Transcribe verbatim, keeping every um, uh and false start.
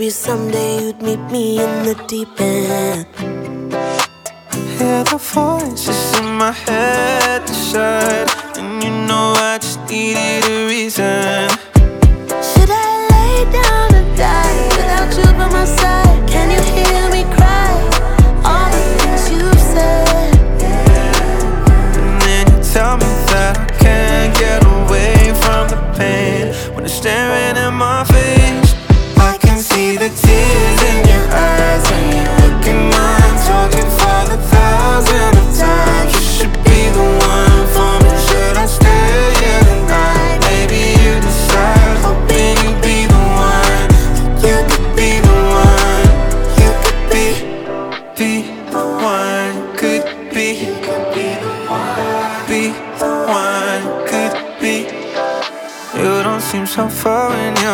maybe someday you'd meet me in the deep end. Hear the voices in my head decide, and you know I just needed a reason. Should I lay down and die without you by my side? Can you hear me cry? All the things you've said. And then you tell me that I can't get away from the pain. When you're staring at my face, I can see the tears in your eyes. When you look in mine, talking for the thousandth of times. You should be the one for me. Should I stay here tonight? Maybe you decide, hoping you'd be the one. You could be the one. You could be, be the one. Could be, be the one. Be the one. Could be. You don't seem so far when you